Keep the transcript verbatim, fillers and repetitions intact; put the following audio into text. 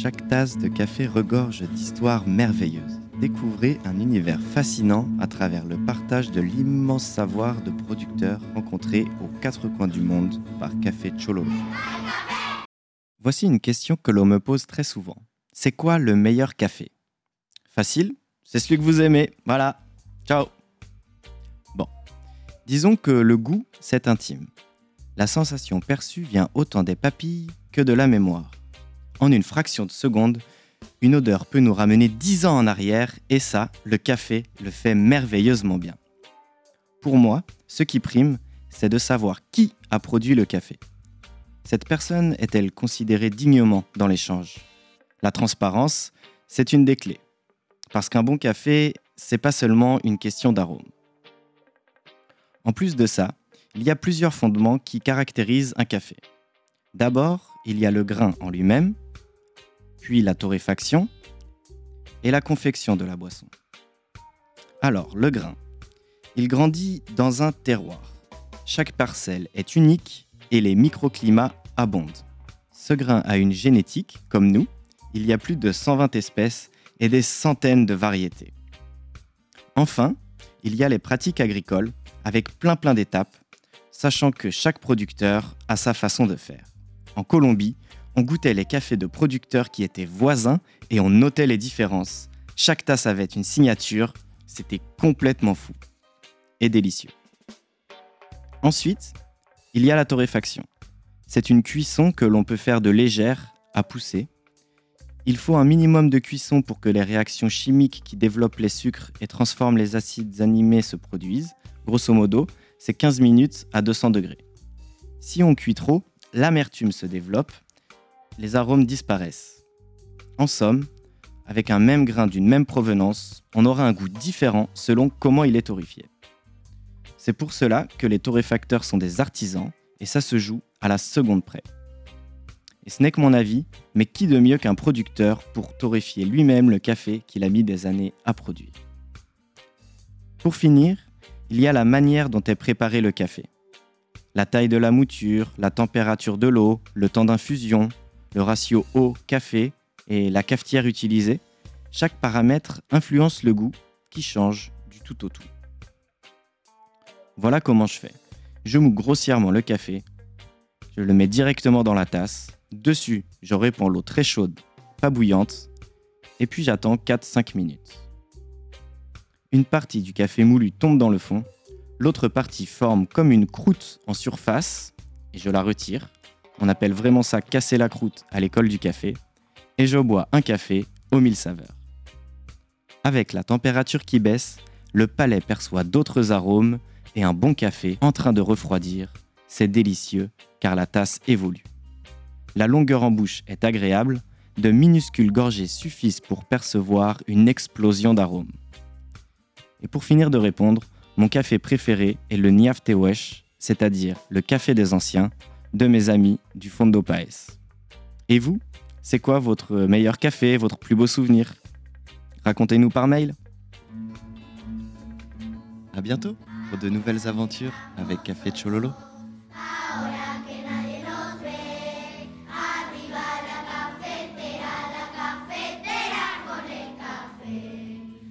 Chaque tasse de café regorge d'histoires merveilleuses. Découvrez un univers fascinant à travers le partage de l'immense savoir de producteurs rencontrés aux quatre coins du monde par Café Chololo. Voici une question que l'on me pose très souvent. C'est quoi le meilleur café ? Facile, c'est celui que vous aimez. Voilà, ciao. Bon, disons que le goût, c'est intime. La sensation perçue vient autant des papilles que de la mémoire. En une fraction de seconde, une odeur peut nous ramener dix ans en arrière et ça, le café le fait merveilleusement bien. Pour moi, ce qui prime, c'est de savoir qui a produit le café. Cette personne est-elle considérée dignement dans l'échange ? La transparence, c'est une des clés. Parce qu'un bon café, c'est pas seulement une question d'arôme. En plus de ça, il y a plusieurs fondements qui caractérisent un café. D'abord, il y a le grain en lui-même, puis la torréfaction et la confection de la boisson. Alors, le grain. Il grandit dans un terroir. Chaque parcelle est unique et les microclimats abondent. Ce grain a une génétique, comme nous. Il y a plus de cent vingt espèces et des centaines de variétés. Enfin, il y a les pratiques agricoles avec plein plein d'étapes, sachant que chaque producteur a sa façon de faire. En Colombie, on goûtait les cafés de producteurs qui étaient voisins et on notait les différences. Chaque tasse avait une signature, c'était complètement fou et délicieux. Ensuite, il y a la torréfaction. C'est une cuisson que l'on peut faire de légère à poussée. Il faut un minimum de cuisson pour que les réactions chimiques qui développent les sucres et transforment les acides aminés se produisent. Grosso modo, c'est quinze minutes à deux cents degrés. Si on cuit trop, l'amertume se développe, les arômes disparaissent. En somme, avec un même grain d'une même provenance, on aura un goût différent selon comment il est torréfié. C'est pour cela que les torréfacteurs sont des artisans et ça se joue à la seconde près. Et ce n'est que mon avis, mais qui de mieux qu'un producteur pour torréfier lui-même le café qu'il a mis des années à produire. Pour finir, il y a la manière dont est préparé le café. La taille de la mouture, la température de l'eau, le temps d'infusion, le ratio eau-café et la cafetière utilisée, chaque paramètre influence le goût qui change du tout au tout. Voilà comment je fais. Je moue grossièrement le café, je le mets directement dans la tasse, dessus je répands l'eau très chaude, pas bouillante, et puis j'attends quatre à cinq minutes. Une partie du café moulu tombe dans le fond, l'autre partie forme comme une croûte en surface, et je la retire. On appelle vraiment ça casser la croûte à l'école du café. Et je bois un café aux mille saveurs. Avec la température qui baisse, le palais perçoit d'autres arômes et un bon café en train de refroidir. C'est délicieux car la tasse évolue. La longueur en bouche est agréable, de minuscules gorgées suffisent pour percevoir une explosion d'arômes. Et pour finir de répondre, mon café préféré est le Niaftewesh, c'est-à-dire le café des anciens, de mes amis du Fondo Paes. Et vous, c'est quoi votre meilleur café, votre plus beau souvenir ? Racontez-nous par mail. À bientôt pour de nouvelles aventures avec Café Chololo.